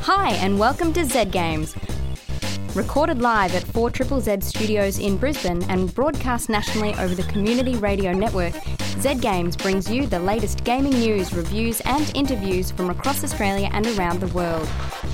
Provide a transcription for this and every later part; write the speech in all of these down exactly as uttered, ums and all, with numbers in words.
Hi and welcome to Z Games. Recorded live at four Z Z Z Studios in Brisbane and broadcast nationally over the Community Radio Network, Z Games brings you the latest gaming news, reviews and interviews from across Australia and around the world.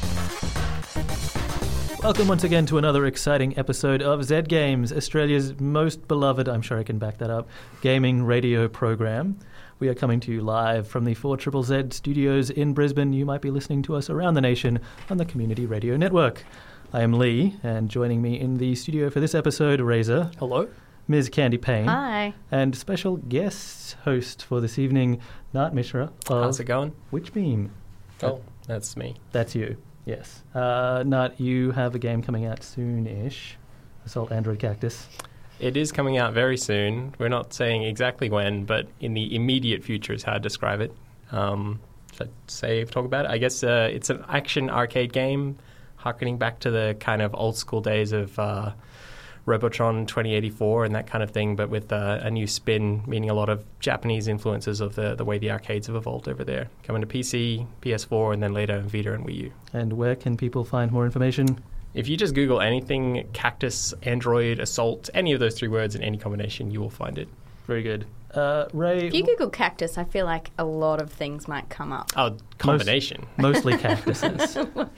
Welcome once again to another exciting episode of Z Games, Australia's most beloved, I'm sure I can back that up, gaming radio program. We are coming to you live from the four Z Z Z Studios in Brisbane. You might be listening to us around the nation on the Community Radio Network. I am Lee, and joining me in the studio for this episode, Razor. Hello. Miz Candy Payne. Hi. And special guest host for this evening, Nat Mishra. How's it going? Witchbeam. Oh, that's me. That's you, yes. Uh, Nat, you have a game coming out soon-ish, Assault Android Cactus. It is coming out very soon. We're not saying exactly when, but in the immediate future is how to describe it. Um, should I say, talk about it? I guess uh, it's an action arcade game, harkening back to the kind of old school days of uh, Robotron twenty eighty-four and that kind of thing, but with uh, a new spin, meaning a lot of Japanese influences of the, the way the arcades have evolved over there. Coming to P C, P S four, and then later Vita and Wii U. And where can people find more information? If you just Google anything, Cactus, Android, Assault, any of those three words in any combination, you will find it. Very good. Uh, Ray... If you Google cactus, I feel like a lot of things might come up. Oh, combination. Most, mostly cactuses.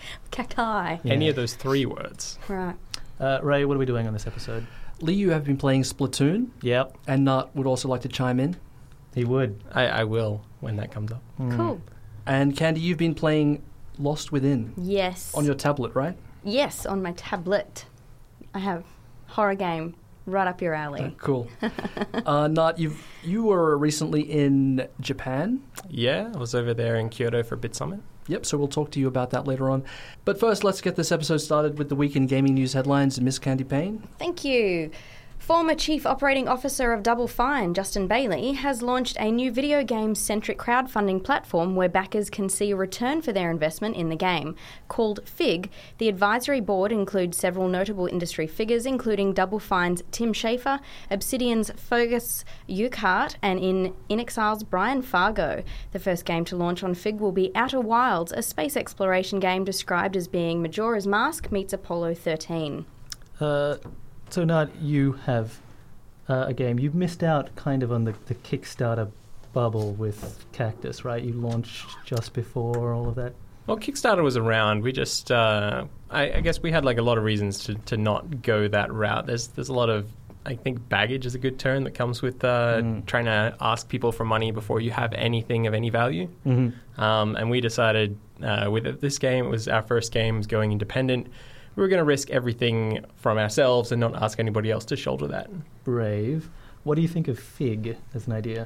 Cacti. Yeah. Any of those three words. Right. Uh, Ray, what are we doing on this episode? Lee, you have been playing Splatoon. Yep. And Nat would also like to chime in. He would. I, I will when that comes up. Mm. Cool. And Candy, you've been playing Lost Within. Yes. On your tablet, right? Yes, on my tablet. I have horror game right up your alley. Uh, cool. uh, Nat, you've, you were recently in Japan. Yeah, I was over there in Kyoto for Bit Summit. Yep, so we'll talk to you about that later on. But first, let's get this episode started with the week in gaming news headlines. Miss Candy Payne. Thank you. Former Chief Operating Officer of Double Fine, Justin Bailey, has launched a new video game-centric crowdfunding platform where backers can see a return for their investment in the game. Called Fig, the advisory board includes several notable industry figures, including Double Fine's Tim Schafer, Obsidian's Fergus Urquhart, and in InXile's Brian Fargo. The first game to launch on Fig will be Outer Wilds, a space exploration game described as being Majora's Mask meets Apollo thirteen. Uh... So, Nat, you have uh, a game. You've missed out kind of on the, the Kickstarter bubble with Cactus, right? You launched just before all of that. Well, Kickstarter was around. We just, uh, I, I guess we had like a lot of reasons to, to not go that route. There's there's a lot of, I think baggage is a good term that comes with uh, mm. trying to ask people for money before you have anything of any value. Mm-hmm. Um, and we decided uh, with this game, it was our first game, was going independent. We were going to risk everything from ourselves and not ask anybody else to shoulder that. Brave. What do you think of Fig as an idea?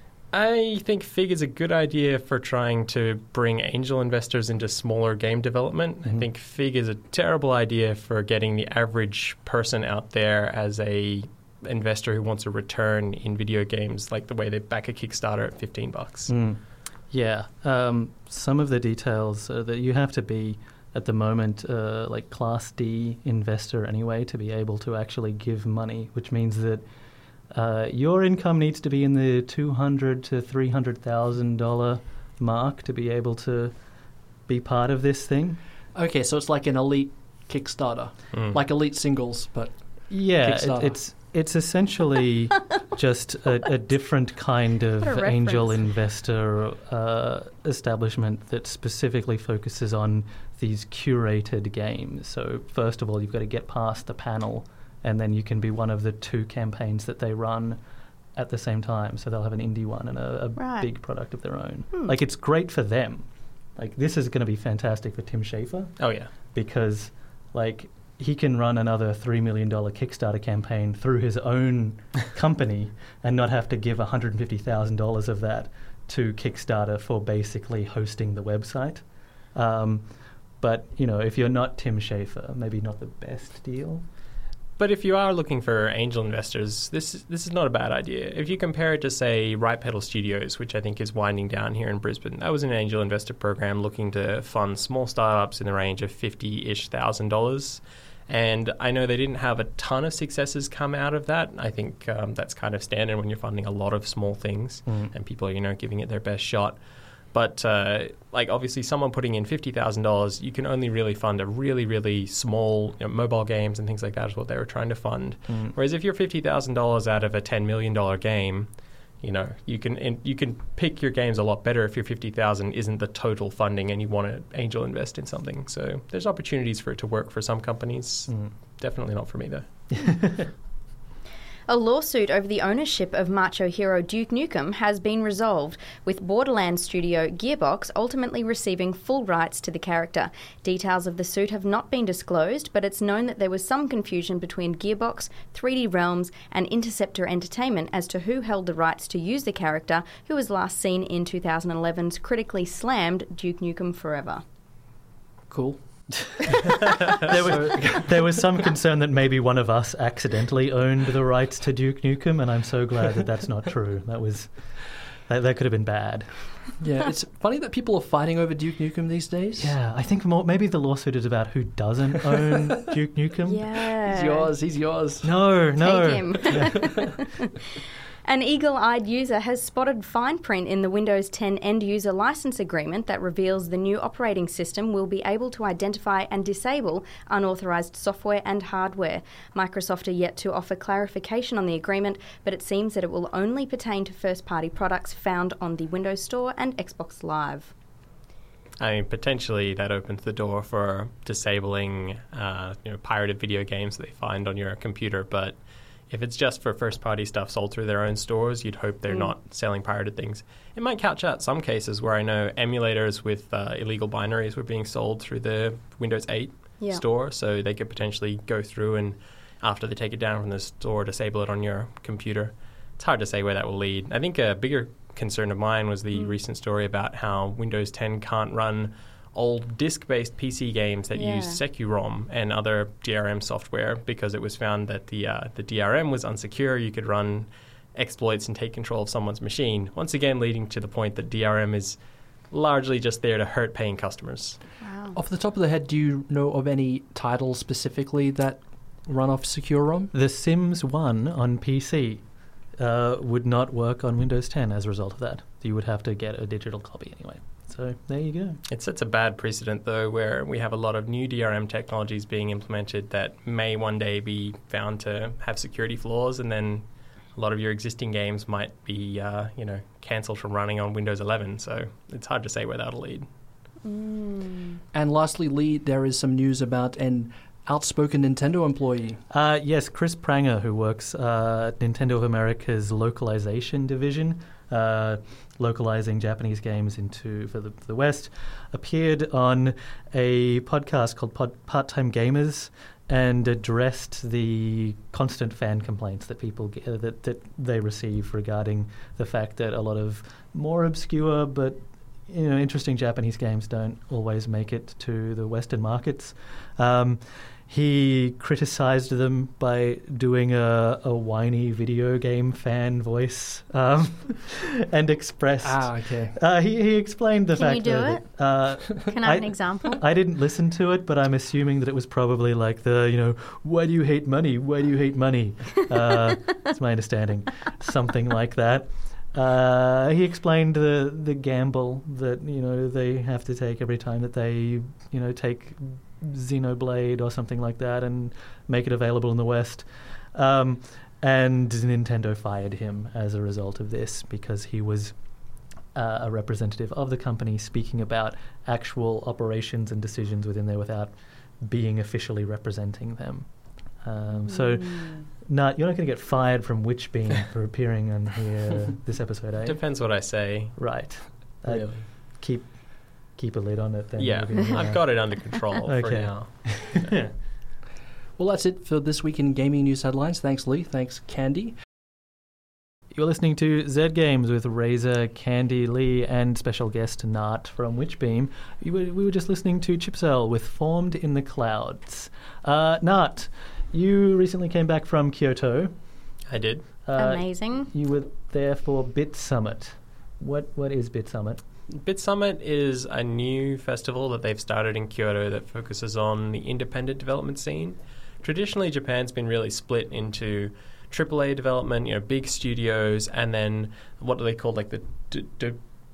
I think Fig is a good idea for trying to bring angel investors into smaller game development. Mm-hmm. I think Fig is a terrible idea for getting the average person out there as a investor who wants a return in video games, like the way they back a Kickstarter at fifteen bucks. Mm. Yeah. Um, some of the details uh, that you have to be at the moment, uh, like Class D investor anyway, to be able to actually give money, which means that uh, your income needs to be in the two hundred thousand to three hundred thousand dollars mark to be able to be part of this thing. Okay, so it's like an elite Kickstarter, mm. like elite singles, but yeah, it, it's it's essentially just a, a different kind of angel investor uh, establishment that specifically focuses on these curated games. So first of all, you've got to get past the panel, and then you can be one of the two campaigns that they run at the same time. So they'll have an indie one and a, a right. big product of their own. Hmm. Like, it's great for them. Like, this is going to be fantastic for Tim Schafer. Oh, yeah. Because, like, he can run another three million dollars Kickstarter campaign through his own company and not have to give one hundred fifty thousand dollars of that to Kickstarter for basically hosting the website. Um, but, you know, if you're not Tim Schafer, maybe not the best deal. But if you are looking for angel investors, this is, this is not a bad idea. If you compare it to, say, Right Pedal Studios, which I think is winding down here in Brisbane, that was an angel investor program looking to fund small startups in the range of fifty-ish thousand dollars. And I know they didn't have a ton of successes come out of that. I think um, that's kind of standard when you're funding a lot of small things mm. and people are, you know, giving it their best shot. But, uh, like, obviously someone putting in fifty thousand dollars, you can only really fund a really, really small, you know, mobile games and things like that is what they were trying to fund. Mm. Whereas if you're fifty thousand dollars out of a ten million dollars game, you know, you can in, you can pick your games a lot better if your fifty thousand dollars isn't the total funding and you want to angel invest in something. So there's opportunities for it to work for some companies. Mm. Definitely not for me, though. A lawsuit over the ownership of macho hero Duke Nukem has been resolved, with Borderlands studio Gearbox ultimately receiving full rights to the character. Details of the suit have not been disclosed, but it's known that there was some confusion between Gearbox, three D Realms and Interceptor Entertainment as to who held the rights to use the character, who was last seen in two thousand eleven's critically slammed Duke Nukem Forever. Cool. there, was, there was some concern that maybe one of us accidentally owned the rights to Duke Nukem, and I'm so glad that that's not true. That was that, that could have been bad. Yeah, it's funny that people are fighting over Duke Nukem these days. Yeah, I think more, maybe the lawsuit is about who doesn't own Duke Nukem. Yeah, he's yours. He's yours. No, no. Take him. Yeah. An eagle-eyed user has spotted fine print in the Windows ten end-user license agreement that reveals the new operating system will be able to identify and disable unauthorized software and hardware. Microsoft are yet to offer clarification on the agreement, but it seems that it will only pertain to first-party products found on the Windows Store and Xbox Live. I mean, potentially that opens the door for disabling uh, you know, pirated video games that they find on your computer, but if it's just for first-party stuff sold through their own stores, you'd hope they're mm. not selling pirated things. It might catch out some cases where I know emulators with uh, illegal binaries were being sold through the Windows eight yeah. store, so they could potentially go through and, after they take it down from the store, disable it on your computer. It's hard to say where that will lead. I think a bigger concern of mine was the mm. recent story about how Windows ten can't run old disk-based P C games that yeah. use Securom and other D R M software because it was found that the uh, the D R M was unsecure. You could run exploits and take control of someone's machine. Once again, leading to the point that D R M is largely just there to hurt paying customers. Wow. Off the top of the head, do you know of any titles specifically that run off Securom? The Sims one on P C uh, would not work on Windows ten as a result of that. You would have to get a digital copy anyway. So there you go. It sets a bad precedent, though, where we have a lot of new D R M technologies being implemented that may one day be found to have security flaws, and then a lot of your existing games might be, uh, you know, cancelled from running on Windows eleven. So it's hard to say where that'll lead. Mm. And lastly, Lee, there is some news about an outspoken Nintendo employee. Uh, yes, Chris Pranger, who works uh, at Nintendo of America's localization division, uh, localizing Japanese games into for the, for the West, appeared on a podcast called Pod, Part-Time Gamers and addressed the constant fan complaints that people get, uh, that that they receive regarding the fact that a lot of more obscure but you know interesting Japanese games don't always make it to the Western markets. Um, He criticized them by doing a, a whiny video game fan voice um, and expressed... Ah, okay. Uh, he, he explained the Can fact you do that... it? Uh, Can I have an example? I didn't listen to it, but I'm assuming that it was probably like the, you know, why do you hate money? Why do you hate money? Uh, that's my understanding. Something like that. Uh, he explained the the gamble that, you know, they have to take every time that they, you know, take Xenoblade or something like that and make it available in the West. Um, and Nintendo fired him as a result of this because he was uh, a representative of the company speaking about actual operations and decisions within there without being officially representing them. Um, mm. So, not, you're not going to get fired from Witchbeam for appearing on here this episode, eh? Depends what I say. Right. Uh, Really. Keep keep a lid on it then. Yeah, Maybe, uh, I've got it under control for Okay. now. Yeah. Well, that's it for this week in gaming news headlines. Thanks, Lee. Thanks, Candy. You're listening to Z Games with Razor, Candy, Lee, and special guest Nart from Witchbeam. We were, we were just listening to Chipsell with Formed in the Clouds. Uh, Nart, you recently came back from Kyoto. I did. Uh, Amazing. You were there for Bit Summit. What What is Bit Summit? Bit Summit is a new festival that they've started in Kyoto that focuses on the independent development scene. Traditionally, Japan's been really split into triple A development, you know, big studios, and then what do they call like the d- d- uh,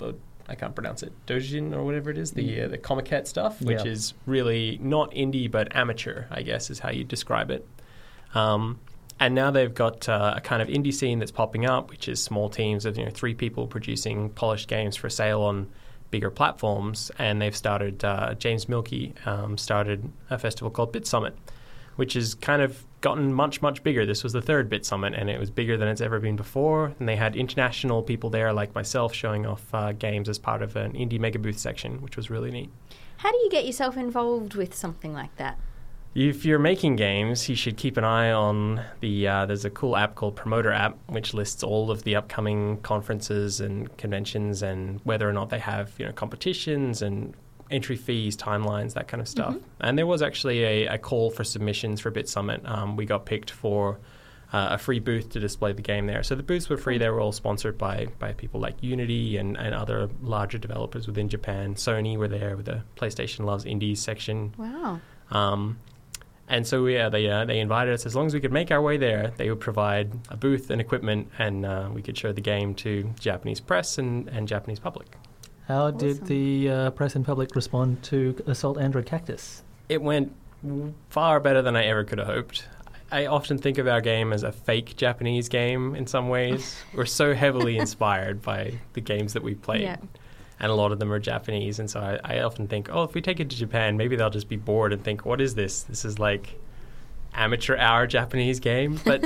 I can't pronounce it, Dojin or whatever it is, the uh, the Comiket stuff, which yeah. is really not indie but amateur, I guess is how you describe it. Um, and now they've got uh, a kind of indie scene that's popping up, which is small teams of you know three people producing polished games for sale on bigger platforms. And they've started, uh, James Milkey um, started a festival called Bit Summit, which has kind of gotten much, much bigger. This was the third Bit Summit, and it was bigger than it's ever been before. And they had international people there like myself showing off uh, games as part of an indie mega booth section, which was really neat. How do you get yourself involved with something like that? If you're making games, you should keep an eye on the, uh, there's a cool app called Promoter App, which lists all of the upcoming conferences and conventions and whether or not they have, you know, competitions and entry fees, timelines, that kind of stuff. Mm-hmm. And there was actually a, a call for submissions for Bit Summit. Um, we got picked for uh, a free booth to display the game there. So the booths were free. They were all sponsored by, by people like Unity and, and other larger developers within Japan. Sony were there with the PlayStation Loves Indies section. Wow. Um, and so, yeah, they uh, they invited us. As long as we could make our way there, they would provide a booth and equipment, and uh, we could show the game to Japanese press and, and Japanese public. How Awesome. did the uh, press and public respond to Assault Android Cactus? It went far better than I ever could have hoped. I often think of our game as a fake Japanese game in some ways. We're so heavily inspired by the games that we played. Yeah. And a lot of them are Japanese. And so I, I often think, oh, if we take it to Japan, maybe they'll just be bored and think, what is this? This is like amateur hour Japanese game. But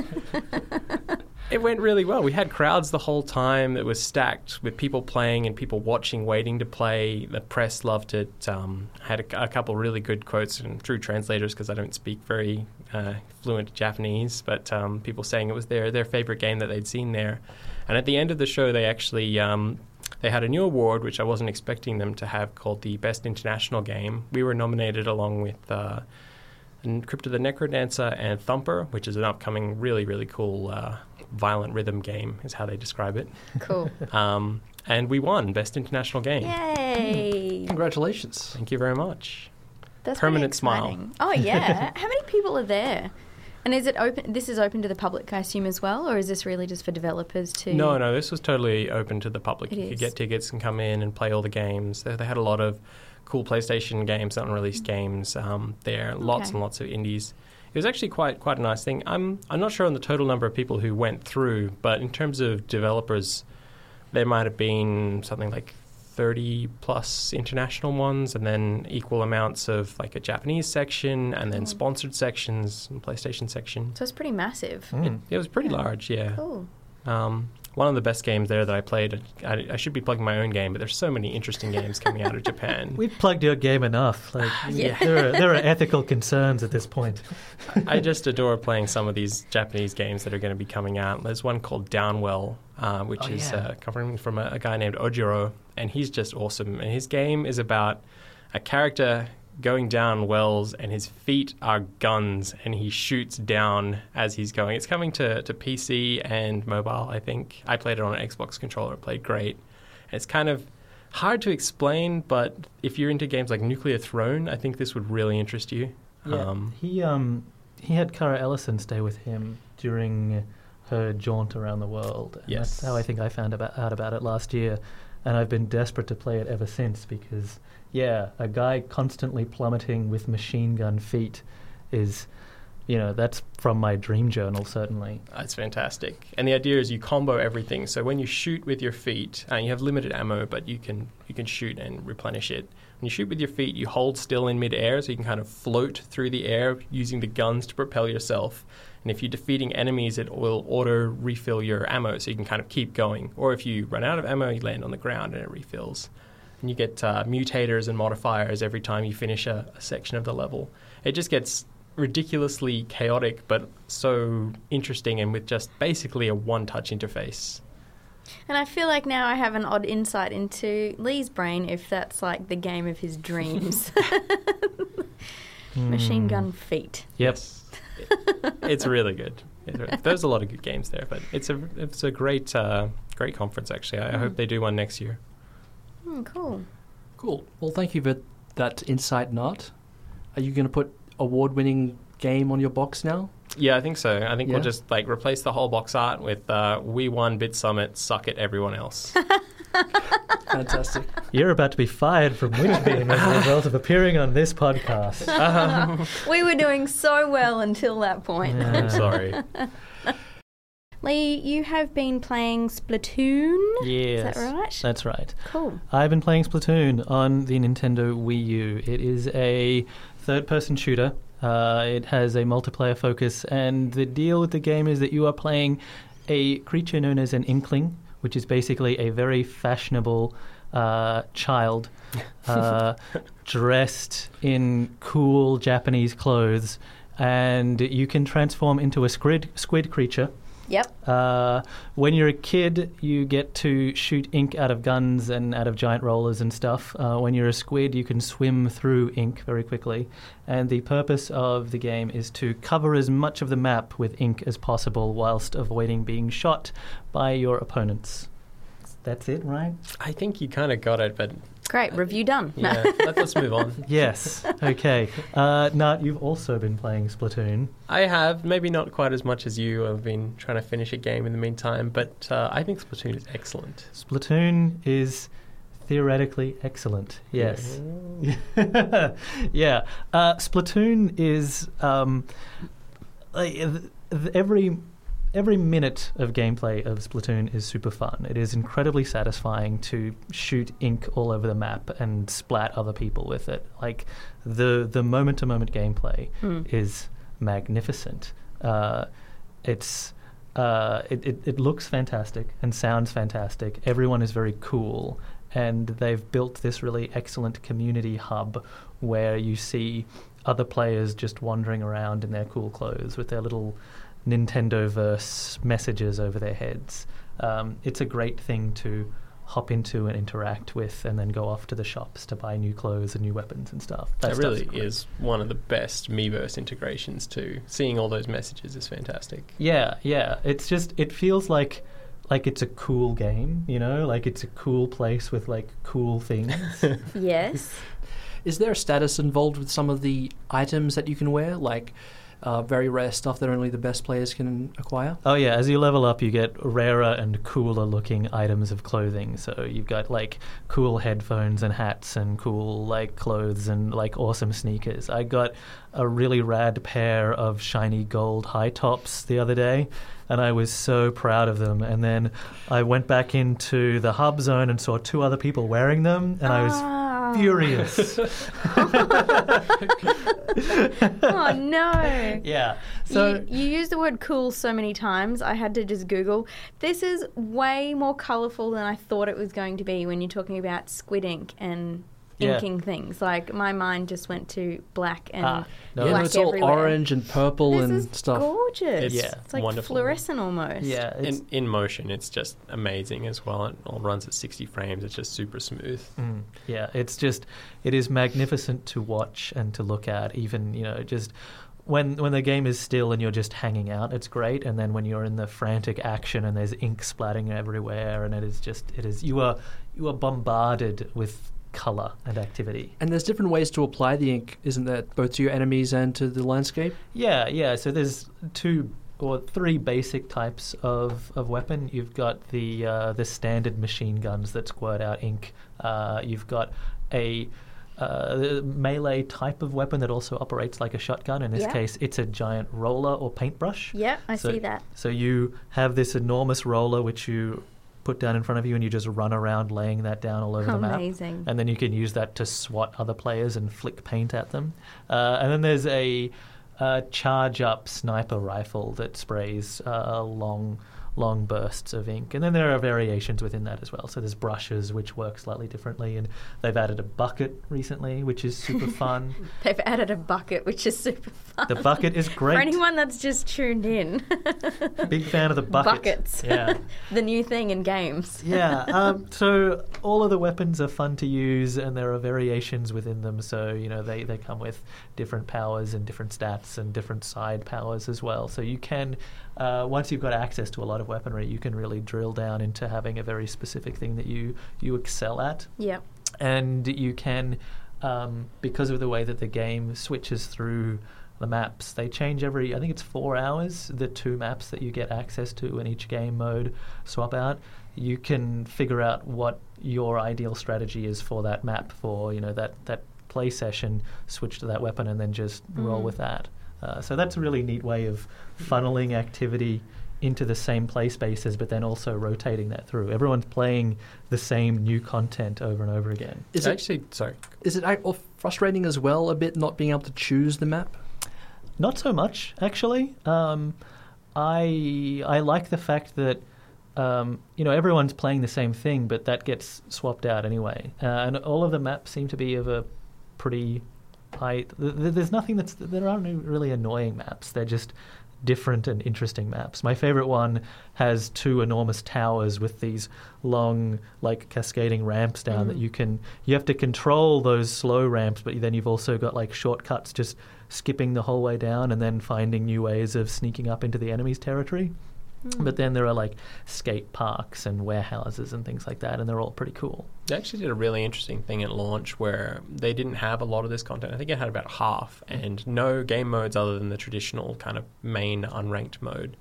it went really well. We had crowds the whole time that was stacked with people playing and people watching, waiting to play. The press loved it. Um, I had a, a couple really good quotes and through translators because I don't speak very uh, fluent Japanese, but um, people saying it was their, their favorite game that they'd seen there. And at the end of the show, they actually um, they had a new award, which I wasn't expecting them to have, called the Best International Game. We were nominated along with uh, Crypto the Necrodancer and Thumper, which is an upcoming really, really cool uh, violent rhythm game, is how they describe it. Cool. Um, and we won Best International Game. Yay! Congratulations. Thank you very much. That's Permanent pretty smile. exciting. Oh, yeah. How many people are there? And is it open? This is open to the public, I assume, as well, or is this really just for developers to? No, no, this was totally open to the public. It you is. could get tickets and come in and play all the games. They, they had a lot of cool PlayStation games, unreleased games um, there. Lots Okay. and lots of indies. It was actually quite quite a nice thing. I'm I'm not sure on the total number of people who went through, but in terms of developers, there might have been something like thirty plus international ones, and then equal amounts of like a Japanese section, and then Cool. sponsored sections and PlayStation section. So it's pretty massive. Mm. It, it was pretty Yeah. large, yeah. Cool. Um, one of the best games there that I played, I, I should be plugging my own game, but there's so many interesting games coming out of Japan. We've plugged your game enough. Like, Yeah. there, are, there are ethical concerns at this point. I just adore playing some of these Japanese games that are going to be coming out. There's one called Downwell, uh, which Oh, is yeah. uh, coming from a, a guy named Ojiro, and he's just awesome. And his game is about a character going down wells, and his feet are guns, and he shoots down as he's going. It's coming to, to P C and mobile, I think. I played it on an Xbox controller. It played great. It's kind of hard to explain, but if you're into games like Nuclear Throne, I think this would really interest you. Yeah, Um, he um he had Cara Ellison stay with him during her jaunt around the world. And Yes. that's how I think I found about, out about it last year, and I've been desperate to play it ever since because, yeah, a guy constantly plummeting with machine gun feet is, you know, that's from my dream journal certainly. That's fantastic. And the idea is you combo everything. So when you shoot with your feet, uh, you have limited ammo, but you can you can shoot and replenish it. When you shoot with your feet, you hold still in midair, so you can kind of float through the air using the guns to propel yourself. And if you're defeating enemies, it will auto refill your ammo, so you can kind of keep going. Or if you run out of ammo, you land on the ground and it refills. And you get uh, mutators and modifiers every time you finish a, a section of the level. It just gets ridiculously chaotic, but so interesting, and with just basically a one-touch interface. And I feel like now I have an odd insight into Lee's brain, if that's like the game of his dreams. Machine gun feet. Yep. Yes. It- it's really good. It's, there's a lot of good games there, but it's a it's a great uh, great conference actually. I, I hope they do one next year. Mm, cool. Cool. Well, thank you for that insight, Nart. Are you going to put award-winning game on your box now? Yeah, I think so. I think Yeah? we'll just like replace the whole box art with uh, "We won Bit Summit, suck it, everyone else." Fantastic. You're about to be fired from Witchbeam as a result of appearing on this podcast. Um, we were doing so well until that point. Yeah. I'm sorry. Lee, you have been playing Splatoon. Yes. Is that right? That's right. Cool. I've been playing Splatoon on the Nintendo Wii U. It is a third-person shooter. Uh, it has a multiplayer focus, and the deal with the game is that you are playing a creature known as an Inkling, which is basically a very fashionable uh, child uh, dressed in cool Japanese clothes, and you can transform into a squid, squid creature. Yep. Uh, when you're a kid, you get to shoot ink out of guns and out of giant rollers and stuff. Uh, when you're a squid, you can swim through ink very quickly. And the purpose of the game is to cover as much of the map with ink as possible whilst avoiding being shot by your opponents. That's it, right? I think you kind of got it, but... Great, review done. Yeah, let, let's move on. Yes. Okay. Uh, Nat, you've also been playing Splatoon. I have, maybe not quite as much as you. I've been trying to finish a game in the meantime, but uh, I think Splatoon is excellent. Splatoon is theoretically excellent, yes. Yeah. yeah. Uh, Splatoon is... Um, like, th- th- every... Every minute of gameplay of Splatoon is super fun. It is incredibly satisfying to shoot ink all over the map and splat other people with it. Like, the the moment-to-moment gameplay Mm. is magnificent. Uh, it's uh, it, it, it looks fantastic and sounds fantastic. Everyone is very cool, and they've built this really excellent community hub where you see other players just wandering around in their cool clothes with their little Nintendo-verse messages over their heads. Um, it's a great thing to hop into and interact with, and then go off to the shops to buy new clothes and new weapons and stuff. That That stuff's really great. is one of the best Miiverse integrations too. Seeing all those messages is fantastic. Yeah, yeah. It's just, it feels like like it's a cool game, you know? Like it's a cool place with like cool things. Yes. Is there a status involved with some of the items that you can wear? Like uh, very rare stuff that only the best players can acquire? Oh yeah, as you level up, you get rarer and cooler looking items of clothing. So you've got like cool headphones and hats and cool like clothes and like awesome sneakers. I got a really rad pair of shiny gold high tops the other day, and I was so proud of them. And then I went back into the hub zone and saw two other people wearing them, and I was Oh. furious. Oh no. Yeah. So you, you use the word cool so many times, I had to just Google. This is way more colourful than I thought it was going to be when you're talking about squid ink and Yeah. inking things. Like, my mind just went to black and Ah, no. Yeah, black no, it's all everywhere. orange and purple This and is stuff. gorgeous. It's Yeah. It's like wonderful. fluorescent almost. yeah, it's, In, in motion, it's just amazing as well. It all runs at sixty frames. It's just super smooth. Mm, yeah, it's just, it is magnificent to watch and to look at. Even, you know, just when when the game is still and you're just hanging out, it's great. And then when you're in the frantic action and there's ink splatting everywhere, and it is just, it is, you are you are bombarded with color and activity. And there's different ways to apply the ink, isn't there, both to your enemies and to the landscape? Yeah, yeah. So there's two or three basic types of, of weapon. You've got the uh, the standard machine guns that squirt out ink. Uh, you've got a uh, melee type of weapon that also operates like a shotgun. In this Yeah. case, it's a giant roller or paintbrush. Yeah, I So- see that. So you have this enormous roller which you put down in front of you, and you just run around laying that down all over the map. Amazing. And then you can use that to swat other players and flick paint at them. Uh, and then there's a, a charge-up sniper rifle that sprays uh, long, long bursts of ink. And then there are variations within that as well. So there's brushes, which work slightly differently. And they've added a bucket recently, which is super fun. They've added a bucket, which is super fun. The bucket is great. For anyone that's just tuned in. Big fan of the bucket. Buckets. Yeah. The new thing in games. Yeah, um, so all of the weapons are fun to use, and there are variations within them. So, you know, they, they come with different powers and different stats and different side powers as well. So you can, uh, once you've got access to a lot of weaponry, you can really drill down into having a very specific thing that you, you excel at. Yeah. And you can, um, because of the way that the game switches through the maps. They change every, I think it's four hours, the two maps that you get access to in each game mode swap out. You can figure out what your ideal strategy is for that map, for, you know, that, that play session, switch to that weapon and then just mm. roll with that. Uh, so that's a really neat way of funneling activity into the same play spaces, but then also rotating that through. Everyone's playing the same new content over and over again. Is it actually, sorry. Is it frustrating as well a bit not being able to choose the map? Not so much, actually. Um, I I like the fact that um, you know, everyone's playing the same thing, but that gets swapped out anyway. Uh, and all of the maps seem to be of a pretty high. Th- th- there's nothing that's there aren't really annoying maps. They're just different and interesting maps. My favorite one has two enormous towers with these long, like, cascading ramps down mm. that you can you have to control those slow ramps, but then you've also got like shortcuts just skipping the whole way down and then finding new ways of sneaking up into the enemy's territory. Mm. But then there are like skate parks and warehouses and things like that, and they're all pretty cool. They actually did a really interesting thing at launch where they didn't have a lot of this content. I think it had about half, and no game modes other than the traditional kind of main unranked mode.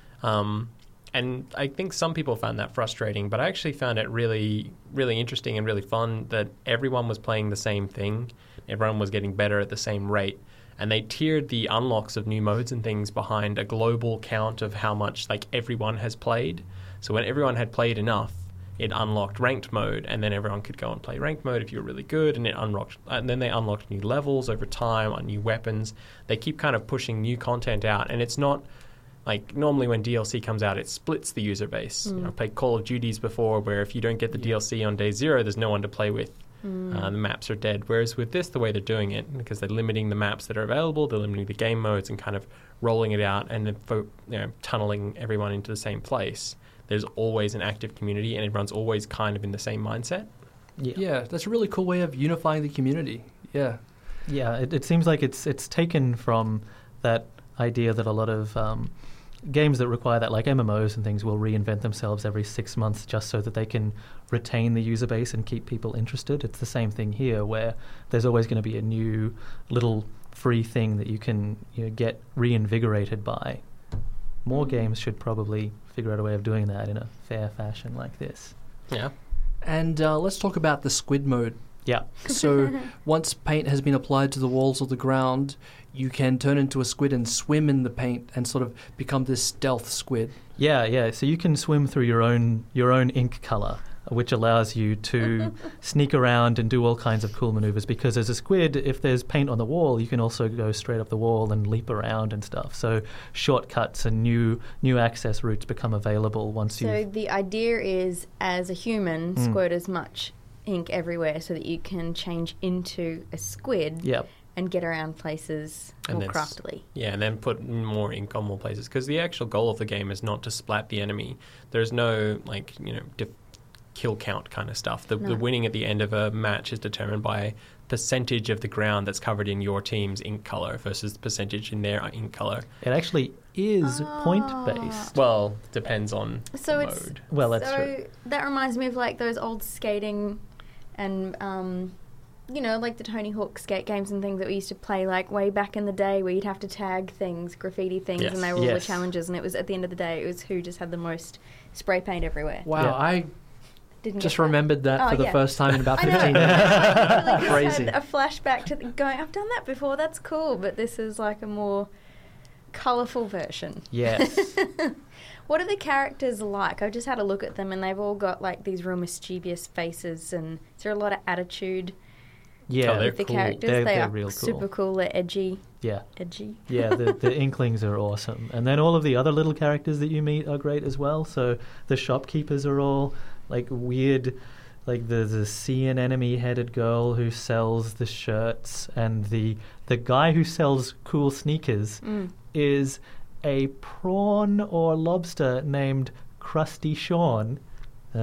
Um, and I think some people found that frustrating, but I actually found it really, really interesting and really fun that everyone was playing the same thing. Everyone was getting better at the same rate. And they tiered the unlocks of new modes and things behind a global count of how much like everyone has played. So when everyone had played enough, it unlocked ranked mode, and then everyone could go and play ranked mode if you were really good, and it unlocked, and then they unlocked new levels over time on new weapons. They keep kind of pushing new content out, and it's not like normally when D L C comes out, it splits the user base. Mm. You know, I've played Call of Duties before, where if you don't get the yeah. D L C on day zero, there's no one to play with. Mm. Uh, the maps are dead. Whereas with this, the way they're doing it, because they're limiting the maps that are available, they're limiting the game modes and kind of rolling it out and then fo- you know, tunneling everyone into the same place. There's always an active community, and everyone's always kind of in the same mindset. Yeah, yeah, that's a really cool way of unifying the community. Yeah, yeah. It, it seems like it's it's taken from that idea that a lot of um, games that require that, like M M Os and things, will reinvent themselves every six months just so that they can retain the user base and keep people interested. It's the same thing here, where there's always going to be a new little free thing that you can, you know, get reinvigorated by. More games should probably figure out a way of doing that in a fair fashion like this. Yeah. And uh, let's talk about the squid mode. Yeah. So once paint has been applied to the walls or the ground, you can turn into a squid and swim in the paint and sort of become this stealth squid. Yeah, yeah. So you can swim through your own your own ink color, which allows you to sneak around and do all kinds of cool maneuvers, because as a squid, if there's paint on the wall, you can also go straight up the wall and leap around and stuff. So shortcuts and new new access routes become available once you... So the idea is, as a human, mm. squirt as much ink everywhere so that you can change into a squid yep. and get around places and more craftily. Yeah, and then put more ink on more places, because the actual goal of the game is not to splat the enemy. There's no, like, you know, dif- kill count kind of stuff. The, no. the winning at the end of a match is determined by percentage of the ground that's covered in your team's ink color versus the percentage in their ink color. It actually is oh. point-based. Well, depends on so the it's, mode. Well, that's so true. That reminds me of like those old skating and, um, you know, like the Tony Hawk skate games and things that we used to play like way back in the day, where you'd have to tag things, graffiti things, yes. and they were all yes. the challenges, and it was at the end of the day, it was who just had the most spray paint everywhere. Wow, yeah. I Didn't just remembered that, that oh, for the yeah. first time in about I know. fifteen minutes. I really Crazy. had a flashback to the, going, I've done that before, that's cool, but this is like a more colourful version. Yes. What are the characters like? I just had a look at them, and they've all got like these real mischievous faces, and is there a lot of attitude Yeah, oh, they're with the cool. characters? They're, they they're are real cool. super cool, they're edgy. Yeah. Edgy. Yeah, the, the Inklings are awesome. And then all of the other little characters that you meet are great as well. So the shopkeepers are all like weird, like the, the sea anemone headed girl who sells the shirts, and the the guy who sells cool sneakers Mm. is a prawn or lobster named Krusty Sean. Uh,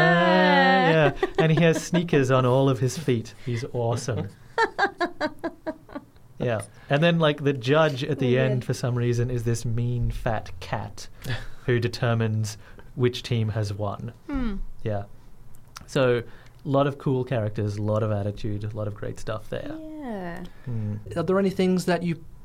yeah, and he has sneakers on all of his feet. He's awesome. Yeah, and then like the judge at the Weird. end for some reason is this mean fat cat who determines which team has won. Hmm. Yeah, so a lot of cool characters, a lot of attitude, a lot of great stuff there. Yeah. Mm. Are there any things that you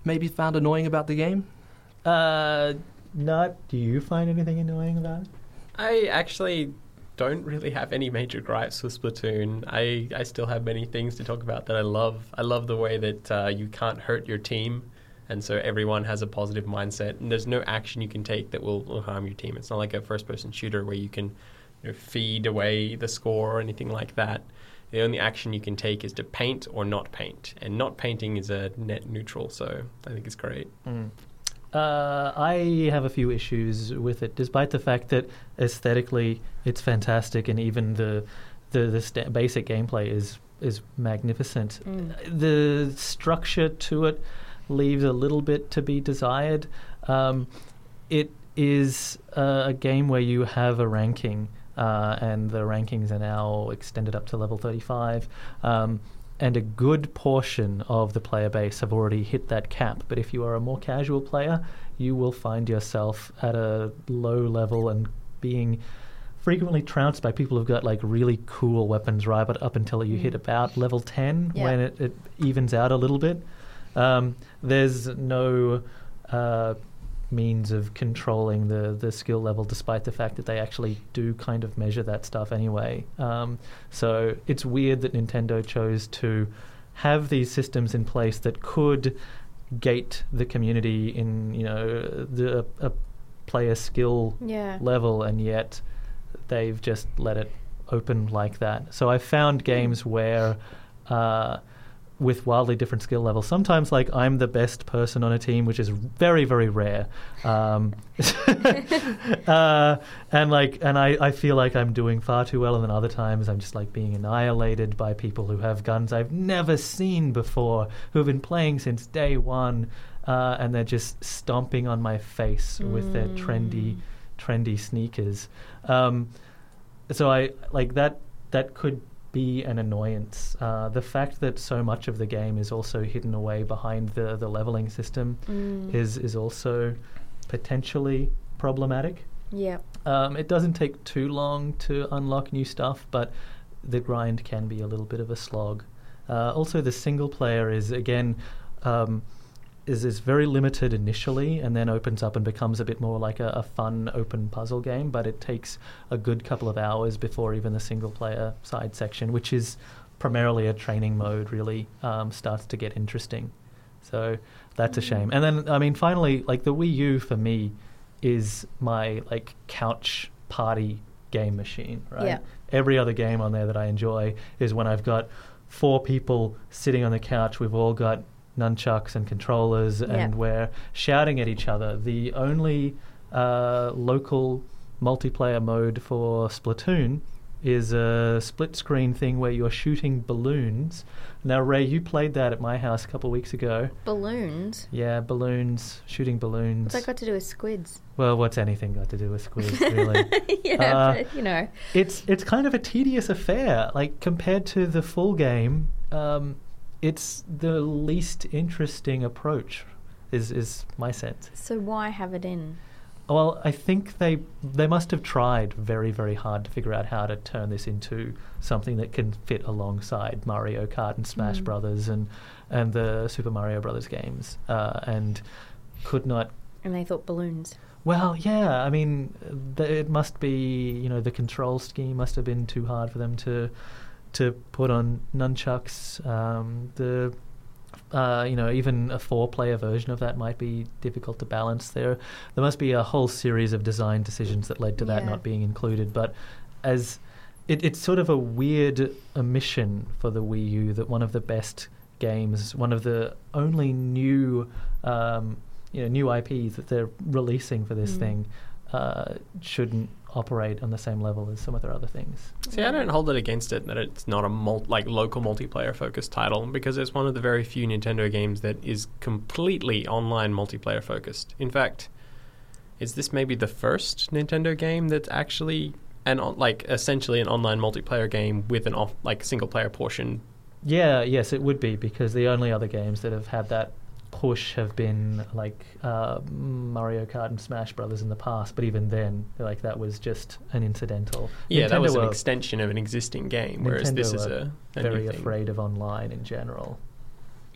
maybe found annoying about the game? Uh, not. Do you find anything annoying about it? I actually don't really have any major gripes with Splatoon. I, I still have many things to talk about that I love. I love the way that uh, you can't hurt your team, and so everyone has a positive mindset, and there's no action you can take that will, will harm your team. It's not like a first-person shooter where you can you know, feed away the score or anything like that. The only action you can take is to paint or not paint, and not painting is a net neutral, so I think it's great. Mm. Uh, I have a few issues with it, despite the fact that aesthetically it's fantastic, and even the the, the st- basic gameplay is is magnificent. Mm. The structure to it leaves a little bit to be desired. Um, it is uh, a game where you have a ranking, uh, and the rankings are now extended up to level thirty-five. Um, And a good portion of the player base have already hit that cap. But if you are a more casual player, you will find yourself at a low level and being frequently trounced by people who've got like really cool weapons right up until you mm. hit about level ten, yeah. when it, it evens out a little bit. Um, there's no uh, means of controlling the, the skill level, despite the fact that they actually do kind of measure that stuff anyway. Um, so it's weird that Nintendo chose to have these systems in place that could gate the community in, you know, the a player skill yeah. level, and yet they've just let it open like that. So I've found games where uh, with wildly different skill levels. Sometimes, like, I'm the best person on a team, which is very, very rare. Um, uh, and, like, and I, I feel like I'm doing far too well, and then other times I'm just, like, being annihilated by people who have guns I've never seen before, who have been playing since day one, uh, and they're just stomping on my face mm. with their trendy, trendy sneakers. Um, so I, like, that, that could be an annoyance. Uh, the fact that so much of the game is also hidden away behind the, the leveling system mm. is is also potentially problematic. Yeah. Um, it doesn't take too long to unlock new stuff, but the grind can be a little bit of a slog. Uh, also, the single player is, again, um, is, is very limited initially, and then opens up and becomes a bit more like a, a fun open puzzle game, but it takes a good couple of hours before even the single player side section, which is primarily a training mode, really um, starts to get interesting. So that's a shame. And then, I mean, finally, like, the Wii U for me is my, like, couch party game machine, right? Yeah. Every other game on there that I enjoy is when I've got four people sitting on the couch, we've all got nunchucks and controllers, yeah. and we're shouting at each other. The only uh, local multiplayer mode for Splatoon is a split screen thing where you're shooting balloons. Now, Ray, you played that at my house a couple of weeks ago. Balloons? Yeah, balloons, shooting balloons. What's that got to do with squids? Well, what's anything got to do with squids, really? yeah, uh, but, you know. It's, it's kind of a tedious affair. Like, compared to the full game, um, it's the least interesting approach, is is my sense. So why have it in? Well, I think they they must have tried very, very hard to figure out how to turn this into something that can fit alongside Mario Kart and Smash mm. Brothers and, and the Super Mario Brothers games, uh, and could not... And they thought balloons. Well, yeah, I mean, th- it must be, you know, the control scheme must have been too hard for them to... to put on nunchucks. Um, the uh, you know, even a four-player version of that might be difficult to balance. There, there must be a whole series of design decisions that led to that yeah. not being included. But as it, it's sort of a weird omission for the Wii U that one of the best games, one of the only new, um, you know, new I Ps that they're releasing for this mm. thing, uh, shouldn't operate on the same level as some of their other things. See, I don't hold it against it that it's not a mul- like local multiplayer focused title, because it's one of the very few Nintendo games that is completely online multiplayer focused. In fact, is this maybe the first Nintendo game that's actually an on- like essentially an online multiplayer game with an off like single player portion? Yeah, yes, it would be, because the only other games that have had that push have been like uh, Mario Kart and Smash Brothers in the past, but even then, like, that was just an incidental. Yeah, Nintendo that was an were, extension of an existing game, whereas Nintendo this is a, a very new thing. afraid of online in general.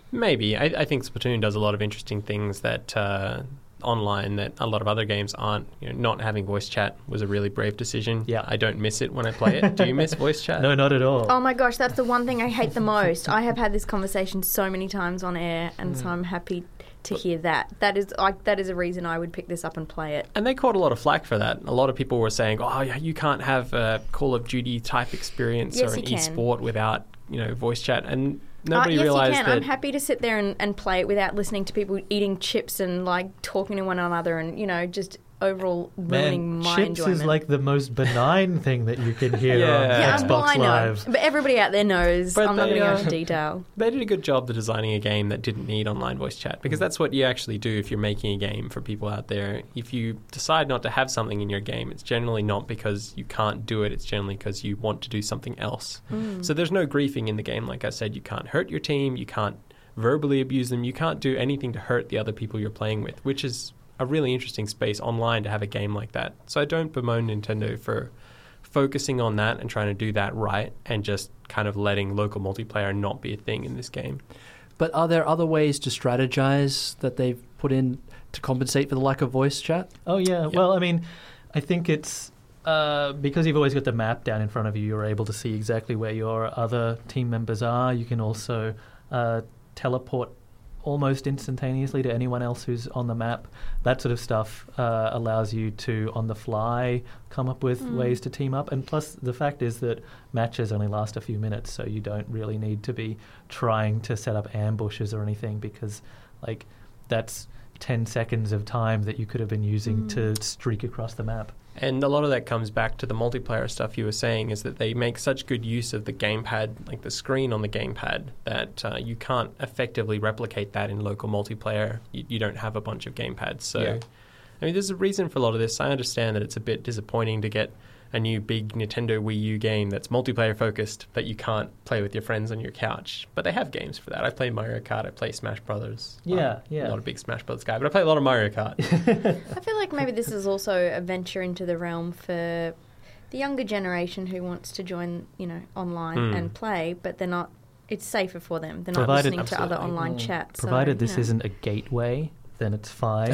Maybe. I, I think Splatoon does a lot of interesting things that uh, online that a lot of other games aren't. You know, not having voice chat was a really brave decision. Yeah. I don't miss it when I play it. Do you miss voice chat? No, not at all. Oh my gosh, that's the one thing I hate the most. I have had this conversation so many times on air, and mm. so I'm happy to hear that. That is like that is a reason I would pick this up and play it. And they caught a lot of flack for that. A lot of people were saying, "Oh, yeah, you can't have a Call of Duty type experience yes, or an you e-sport without, you know, voice chat." And nobody uh, yes, realized you can. that. I'm happy to sit there and, and play it without listening to people eating chips and like talking to one another, and you know, just overall ruining Man, my chips enjoyment. is like the most benign thing that you can hear Yeah. on Yeah, Xbox well, I know. Live. But everybody out there knows. But I'm not they, going to go uh, into detail. They did a good job of designing a game that didn't need online voice chat, because that's what you actually do if you're making a game for people out there. If you decide not to have something in your game, it's generally not because you can't do it, it's generally because you want to do something else. Mm. So there's no griefing in the game. Like I said, you can't hurt your team, you can't verbally abuse them, you can't do anything to hurt the other people you're playing with, which is a really interesting space online to have a game like that. So I don't bemoan Nintendo for focusing on that and trying to do that right, and just kind of letting local multiplayer not be a thing in this game. But are there other ways to strategize that they've put in to compensate for the lack of voice chat? Oh, yeah. Yeah. Well, I mean, I think it's uh, because you've always got the map down in front of you, you're able to see exactly where your other team members are. You can also uh, teleport almost instantaneously to anyone else who's on the map. That sort of stuff uh, allows you to, on the fly, come up with Mm. ways to team up. And plus, the fact is that matches only last a few minutes, so you don't really need to be trying to set up ambushes or anything, because, like, that's ten seconds of time that you could have been using Mm. to streak across the map. And a lot of that comes back to the multiplayer stuff you were saying, is that they make such good use of the gamepad, like the screen on the gamepad, that uh, you can't effectively replicate that in local multiplayer. You, you don't have a bunch of gamepads. So, Yeah. I mean, there's a reason for a lot of this. I understand that it's a bit disappointing to get a new big Nintendo Wii U game that's multiplayer focused that you can't play with your friends on your couch. But they have games for that. I play Mario Kart, I play Smash Brothers. Yeah, I'm yeah. not a big Smash Brothers guy, but I play a lot of Mario Kart. I feel like maybe this is also a venture into the realm for the younger generation who wants to join, you know, online Mm. and play, but they're not. It's safer for them. They're Provided- not listening to other Absolutely. online Mm. chats. Provided so, this you know. isn't a gateway, then it's fine.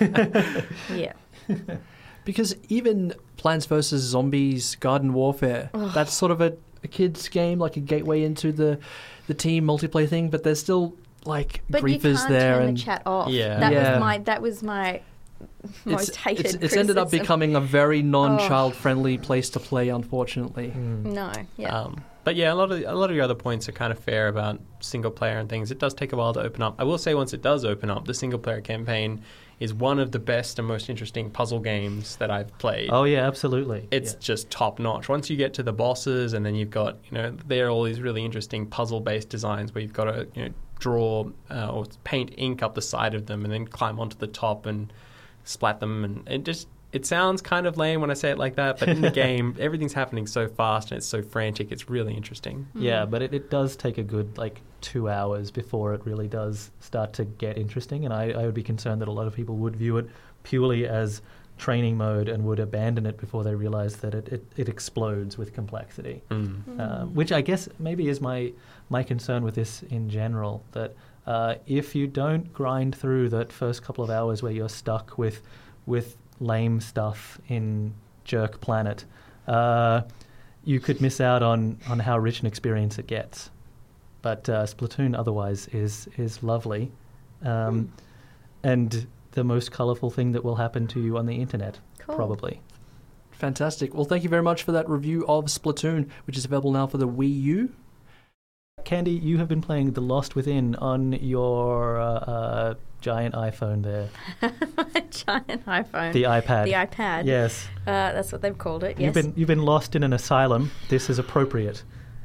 Yeah. Because even Plants vs. Zombies Garden Warfare, Ugh. that's sort of a, a kid's game, like a gateway into the, the team multiplayer thing, but there's still, like, But you griefers can't there. turn and the chat off. Yeah. That Yeah. was my. That was my most it's, hated. it's, it's ended up criticism. becoming a very non-child friendly place to play, unfortunately. Mm. No. Yeah. Um, but yeah, a lot of a lot of your other points are kind of fair about single player and things. It does take a while to open up. I will say, once it does open up, the single player campaign is one of the best and most interesting puzzle games that I've played. Oh, yeah, absolutely. It's Yeah. just top notch. Once you get to the bosses, and then you've got, you know, there are all these really interesting puzzle based designs where you've got to, you know, draw uh, or paint ink up the side of them and then climb onto the top and splat them, and it just it sounds kind of lame when I say it like that, but in the game everything's happening so fast and it's so frantic. It's really interesting. Yeah, Mm. but it, it does take a good, like, two hours before it really does start to get interesting, and I, I would be concerned that a lot of people would view it purely as training mode and would abandon it before they realize that it, it, it explodes with complexity. Mm. Um, which I guess maybe is my my concern with this in general, that uh, if you don't grind through that first couple of hours where you're stuck with with lame stuff in Jerk Planet, uh, you could miss out on, on how rich an experience it gets. But uh, Splatoon otherwise is is lovely, um, Mm. and the most colourful thing that will happen to you on the internet, Cool. probably. Fantastic. Well, thank you very much for that review of Splatoon, which is available now for the Wii U. Candy, you have been playing The Lost Within on your uh, uh, giant iPhone there. Giant iPhone. The iPad. The iPad. Yes. Uh, that's what they've called it. You've Yes. been you've been lost in an asylum. This is appropriate.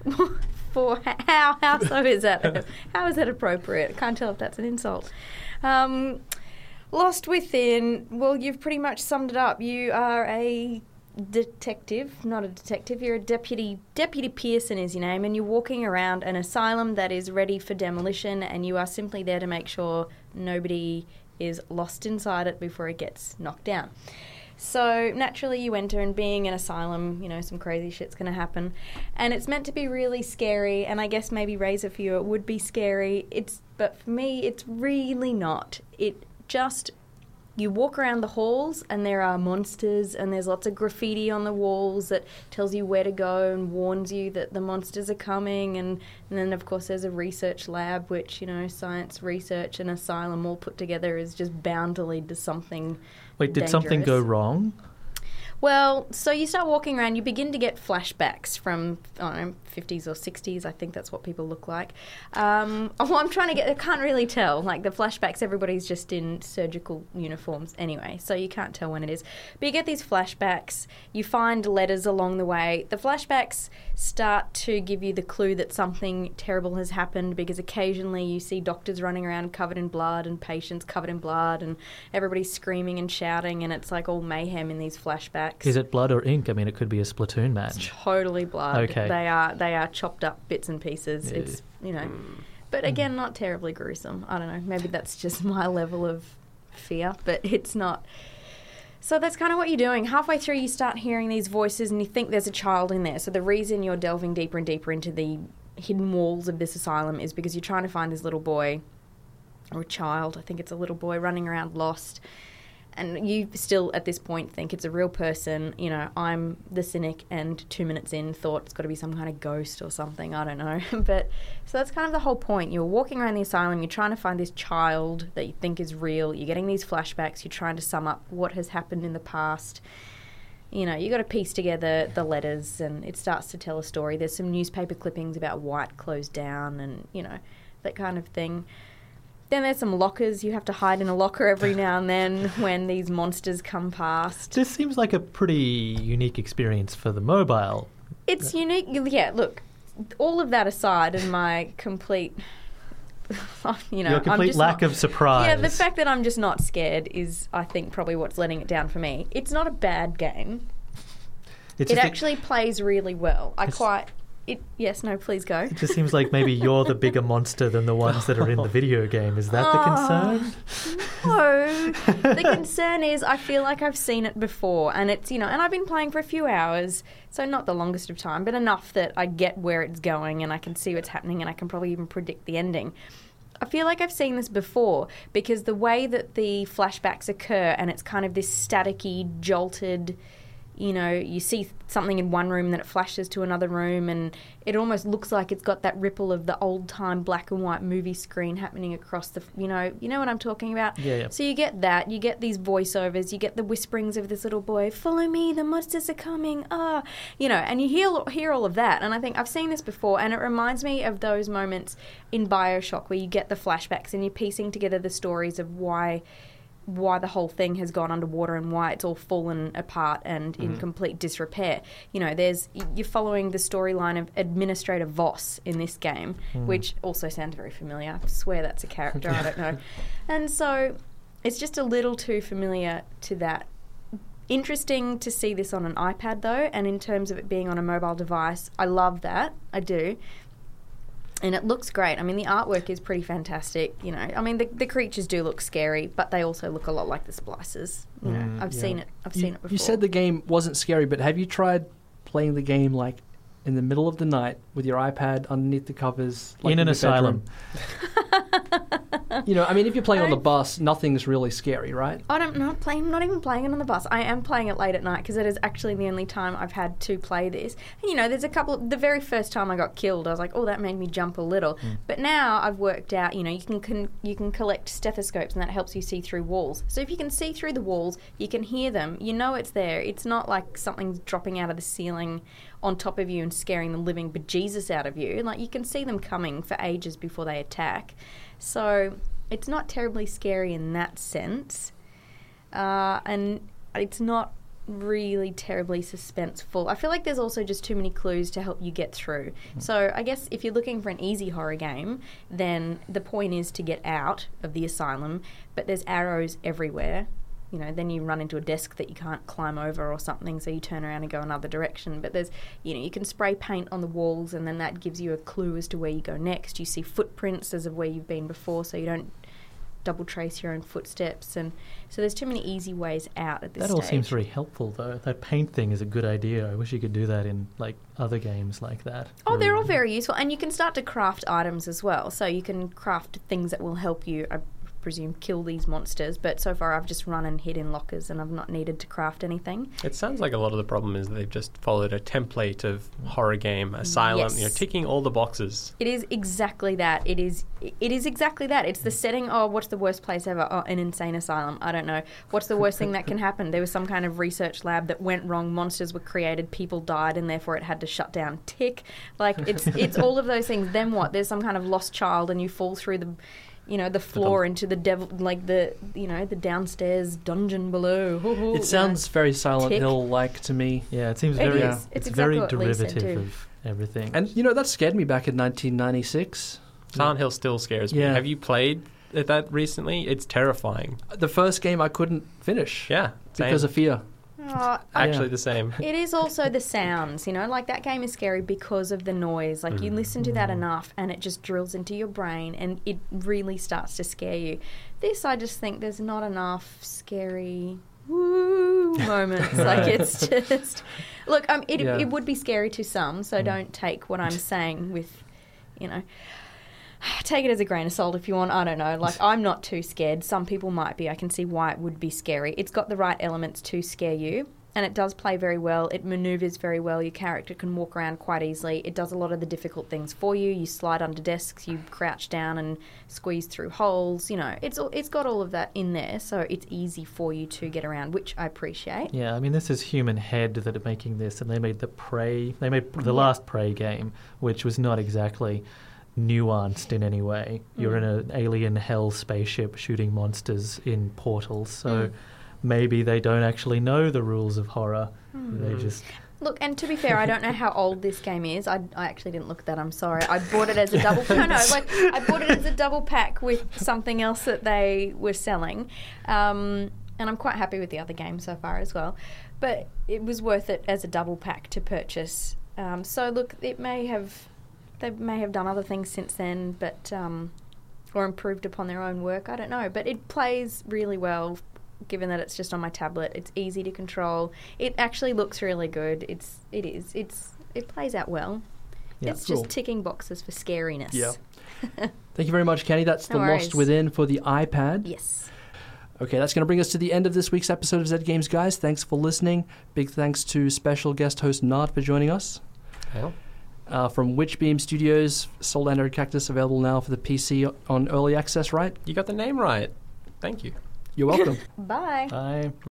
For how how so is that how is that appropriate? I can't tell if that's an insult. Um, Lost Within. Well, you've pretty much summed it up. You are a detective, not a detective. You're a deputy. Deputy Pearson is your name, and you're walking around an asylum that is ready for demolition, and you are simply there to make sure nobody is lost inside it before it gets knocked down. So naturally you enter, and being an asylum, you know, some crazy shit's going to happen. And it's meant to be really scary, and I guess maybe Razor for you it would be scary. It's But for me, it's really not. It just... You walk around the halls and there are monsters, and there's lots of graffiti on the walls that tells you where to go and warns you that the monsters are coming. And, and then, of course, there's a research lab, which, you know, science, research and asylum all put together is just bound to lead to something Wait, did dangerous. something go wrong? Well, so you start walking around, you begin to get flashbacks from, I don't know, fifties or sixties. I think that's what people look like. Um, oh, I'm trying to get, I can't really tell. Like, the flashbacks, everybody's just in surgical uniforms anyway, so you can't tell when it is. But you get these flashbacks, you find letters along the way. The flashbacks start to give you the clue that something terrible has happened, because occasionally you see doctors running around covered in blood and patients covered in blood and everybody's screaming and shouting, and it's like all mayhem in these flashbacks. Is it blood or ink? I mean, it could be a Splatoon match. It's totally blood. Okay. They are they are chopped up bits and pieces. Yeah. It's, you know, but again, not terribly gruesome. I don't know. Maybe that's just my level of fear, but it's not. So that's kind of what you're doing. Halfway through, you start hearing these voices, and you think there's a child in there. So the reason you're delving deeper and deeper into the hidden walls of this asylum is because you're trying to find this little boy, or a child. I think it's a little boy running around lost. And you still, at this point, think it's a real person. You know, I'm the cynic, and two minutes in thought it's got to be some kind of ghost or something. I don't know. But so that's kind of the whole point. You're walking around the asylum. You're trying to find this child that you think is real. You're getting these flashbacks. You're trying to sum up what has happened in the past. You know, you got to piece together the letters, and it starts to tell a story. There's some newspaper clippings about why it closed down, and, you know, that kind of thing. Then there's some lockers. You have to hide in a locker every now and then when these monsters come past. This seems like a pretty unique experience for the mobile. It's unique. Yeah, look, all of that aside, and my complete, you know, Your complete I'm just lack not, of surprise. Yeah, the fact that I'm just not scared is, I think, probably what's letting it down for me. It's not a bad game. It's it just actually a, plays really well. I quite... It, yes, no, please go. It just seems like maybe you're the bigger monster than the ones that are in the video game. Is that oh, the concern? No. The concern is I feel like I've seen it before, and it's, you know, and I've been playing for a few hours, so not the longest of time, but enough that I get where it's going and I can see what's happening, and I can probably even predict the ending. I feel like I've seen this before, because the way that the flashbacks occur, and it's kind of this staticky, jolted... You know, you see something in one room, then it flashes to another room, and it almost looks like it's got that ripple of the old-time black and white movie screen happening across the, you know, you know what I'm talking about? Yeah, yeah. So you get that, you get these voiceovers, you get the whisperings of this little boy, follow me, the monsters are coming, ah, you know, and you hear, hear all of that, and I think I've seen this before, and it reminds me of those moments in BioShock where you get the flashbacks and you're piecing together the stories of why... why the whole thing has gone underwater and why it's all fallen apart and in mm. complete disrepair. You know, there's you're following the storyline of Administrator Voss in this game, mm. which also sounds very familiar. I swear that's a character, I don't know. And so it's just a little too familiar to that. Interesting to see this on an iPad, though, and in terms of it being on a mobile device, I love that. I do. And it looks great. I mean, the artwork is pretty fantastic. You know, I mean, the, the creatures do look scary, but they also look a lot like the splicers. You know, mm, I've yeah. seen it. I've you, seen it before. You said the game wasn't scary, but have you tried playing the game like in the middle of the night with your iPad underneath the covers, like in an in asylum? You know, I mean, if you're playing on the bus, nothing's really scary, right? I don't not playing, not even playing it on the bus. I am playing it late at night because it is actually the only time I've had to play this. And you know, there's a couple. Of, the very first time I got killed, I was like, oh, that made me jump a little. Mm. But now I've worked out. You know, you can, can you can collect stethoscopes, and that helps you see through walls. So if you can see through the walls, you can hear them. You know it's there. It's not like something's dropping out of the ceiling on top of you and scaring the living bejesus out of you. Like, you can see them coming for ages before they attack. So it's not terribly scary in that sense. Uh, and it's not really terribly suspenseful. I feel like there's also just too many clues to help you get through. Mm. So I guess if you're looking for an easy horror game, then the point is to get out of the asylum, but there's arrows everywhere. You know, then you run into a desk that you can't climb over or something, so you turn around and go another direction. But there's, you know, you can spray paint on the walls, and then that gives you a clue as to where you go next. You see footprints as of where you've been before, so you don't double trace your own footsteps, and so there's too many easy ways out at this that stage. all seems very helpful, though. That paint thing is a good idea. I wish you could do that in like other games like that. Oh, they're all very useful, and you can start to craft items as well. So you can craft things that will help you, I presume, kill these monsters. But so far, I've just run and hid in lockers, and I've not needed to craft anything. It sounds like a lot of the problem is that they've just followed a template of horror game, Asylum, Yes. you know, ticking all the boxes. It is exactly that. It is. It is exactly that. It's the setting. Oh, what's the worst place ever? Oh, an insane asylum. I don't know. What's the worst thing that can happen? There was some kind of research lab that went wrong. Monsters were created. People died, and therefore it had to shut down. Tick. Like it's it's all of those things. Then what? There's some kind of lost child, and you fall through the, you know, the floor into the devil, like the, you know, the downstairs dungeon below. It sounds very Silent Tick. Hill-like to me. Yeah, it seems It very. is. It's It's, exactly very what Lee said derivative too. of everything. And, you know, that scared me back in nineteen ninety-six. Silent Hill still scares me. Yeah. Have you played that recently? It's terrifying. The first game I couldn't finish Yeah. Same. because of fear. Oh, Actually Yeah. the same. it is also the sounds, you know, like that game is scary because of the noise. Like you listen to that enough and it just drills into your brain and it really starts to scare you. This, I just think there's not enough scary woo moments. Like it's just, look, um, it, Yeah. it would be scary to some, so don't take what I'm saying with, you know, take it as a grain of salt if you want. I don't know. Like, I'm not too scared. Some people might be. I can see why it would be scary. It's got the right elements to scare you, and it does play very well. It maneuvers very well. Your character can walk around quite easily. It does a lot of the difficult things for you. You slide under desks, you crouch down and squeeze through holes. You know, it's it's got all of that in there, so it's easy for you to get around, which I appreciate. Yeah, I mean, this is Human Head that are making this, and they made the Prey. They made the Yeah. last Prey game, which was not exactly nuanced in any way. You're Mm. in an alien hell spaceship shooting monsters in portals, so Mm. maybe they don't actually know the rules of horror. Mm. They just Look, and to be fair, I don't know how old this game is. I, I actually didn't look at that. I'm sorry. I bought it as a double. No, no, like I bought it as a double pack with something else that they were selling, um, and I'm quite happy with the other game so far as well. But it was worth it as a double pack to purchase. Um, so look, it may have, they may have done other things since then, but um, or improved upon their own work. I don't know, but it plays really well. Given that it's just on my tablet, it's easy to control. It actually looks really good. It's it is it's it plays out well. Yeah. It's Cool. just ticking boxes for scariness. Yeah. Thank you very much, Kenny. That's No The worries. Lost Within for the iPad. Yes. Okay, that's going to bring us to the end of this week's episode of Zed Games, guys. Thanks for listening. Big thanks to special guest host Nard for joining us. Yeah. Uh, from Witchbeam Studios, Soul Android Cactus, available now for the P C on early access, right? You got the name right. Thank you. You're welcome. Bye. I